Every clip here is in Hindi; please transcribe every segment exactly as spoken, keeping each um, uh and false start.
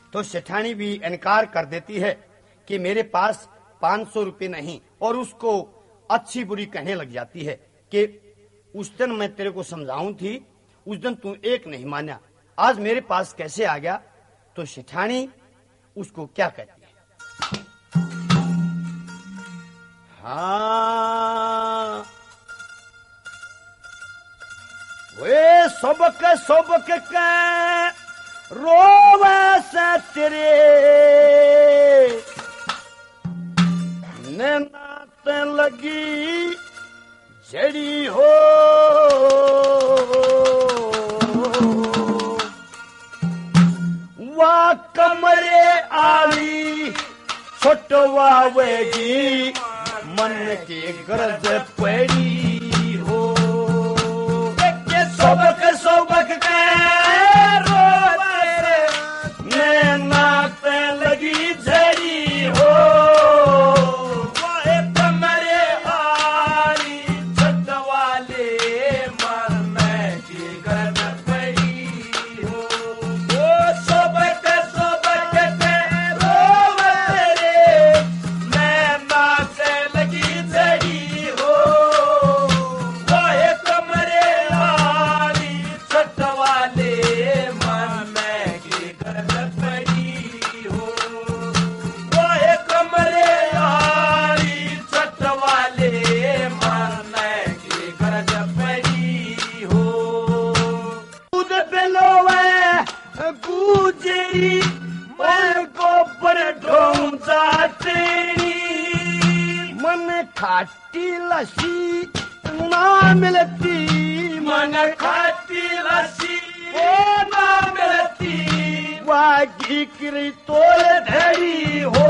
तो सेठानी भी इनकार कर देती है कि मेरे पास पांच सौ रुपये नहीं, और उसको अच्छी बुरी कहने लग जाती है कि उस दिन मैं तेरे को समझाऊं थी, उस दिन तू एक नहीं माना, आज मेरे पास कैसे आ गया। तो सेठानी उसको क्या कहती है, हाँ वे सबक सबक के रोवे से तेरे नैनाते लगी जड़ी हो, वाह कमरे आली छुटवावेगी मन की गरज पड़ी हो। सबक सबक के रोवे नैनाते लगी झड़ी हो, वाह कमरे आली छुटवाले मन की गरज पड़ी हो। वो सबक सबक के रोवे नैनाते लगी झड़ी हो, वाह कमरे आली छुटवाले मन की गरज पड़ी हो, वाह कमरे आली छुटवाले मन की गरज पड़ी हो। दूध पिलोवे गुजरी मन को पर ढूंढा तेरी, मन खाटी लसी ना मिलती, मन खाटी लसी ओ ना मिलती, वागी करी तोल धड़ी हो,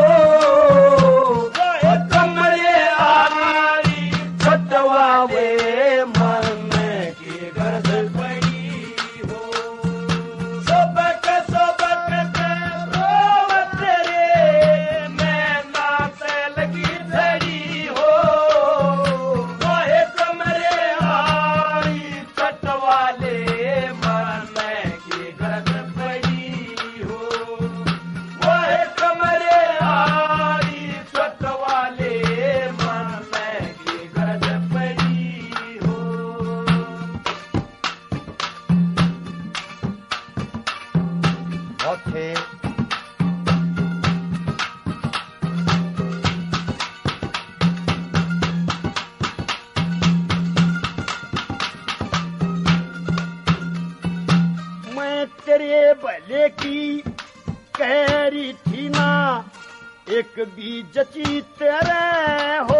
कमरे आली छुटवावे मन की गरज पड़ी हो। सबक सबक के रोवे तेरे नैनाते लगी झड़ी हो, वाह कमरे आली छुटवाले मन की गरज पड़ी हो, वाह कमरे आली छुटवाले मन की गरज पड़ी हो। बहुत है मैं तेरे भले की कह रही थी ना, एक भी जची तेरे हो,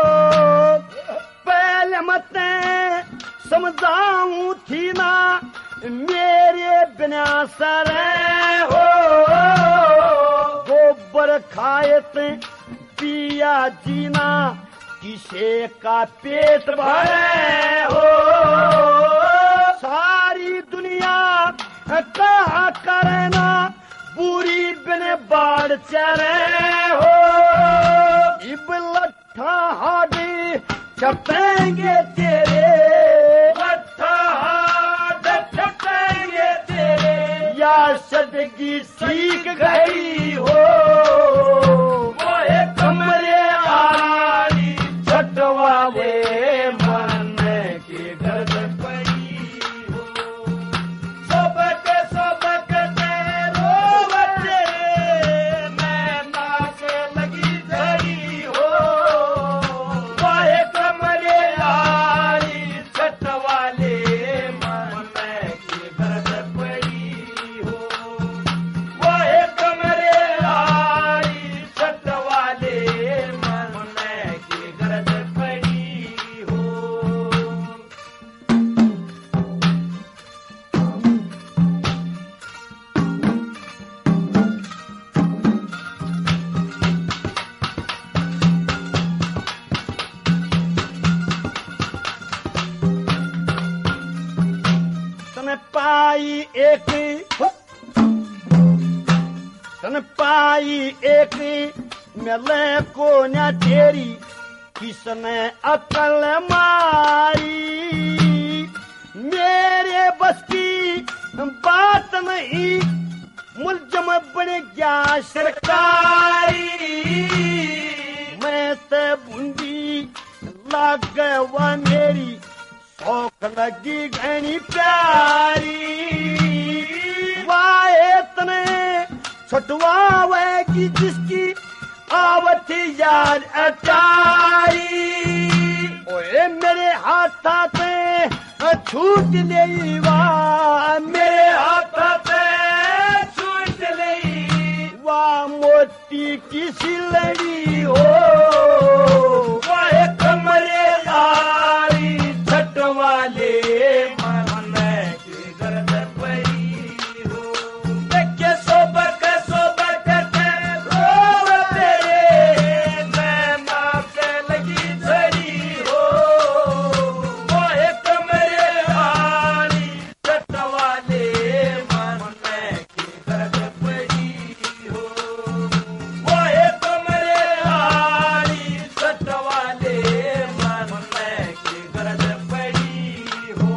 पहले मत समझाऊं थी ना मेरे बिना सरे हो, गोबर खायत पिया जीना किसे का पेट भरे हो, सारी दुनिया कहा करना बुरी बिन बाढ़ चरे हो, इब लट्ठा हाडी छपेंगे तेरे, लट्ठा हाड छपेंगे तेरे, या सदगी सीख गई हो, वो कमरे आली छुटवावे मन की गरज पड़ी हो। सबक सबक के रोवे तेरे नैनाते लगी झड़ी हो, वाह कमरे आली छुटवाले मन की गरज पड़ी हो, वाह कमरे आली छुटवाले मन की गरज पड़ी हो। तन पाई एक तन पाई एक मिले को न तेरी, किसने अकल मारी, मेरे बस की बात नहीं मुलजम बन गया सरकारी, मैं से बूंदी लाग गवा मेरी, शौक लगी घनी प्यारी, वाए तने छुटवावेगी जिसकी आवत यार अटारी, ओए मेरे हाथा पे छूट ले वा, मेरे हाथा पे छूट ले वा, मोती की सिलड़ी हो, वाए कमरे यारी छट वाले मन की गर्द पड़ी हो, देखे सोबक सोबक के रोव तेरे, मैं माँ से लगी छड़ी हो, वाए कमरे यारी छट वाले मन की गर्द पड़ी हो, वाए कमरे यारी छट वाले मन की गर्द पड़ी हो।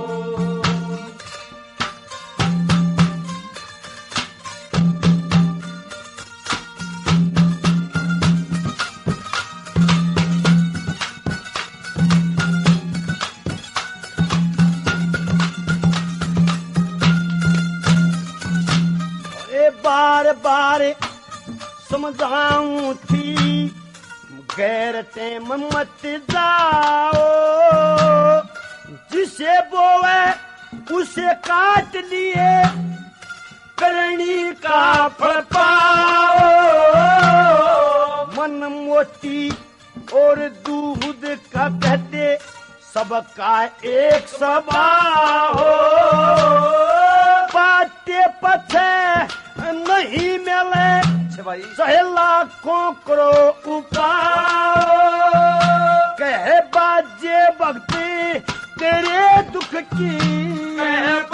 अरे बार बार समझाऊं थी, गैर टेम मत जाओ, जिसे बोवे उसे काट लिए, करनी का फल पाओ, मन मोती और दूध का कहते सबका एक स्वभाव हो, बाटे पछे नहीं मिले सहे लाखों करो उपाय, कहे बाजे भक्ति तेरे दुख की, कहे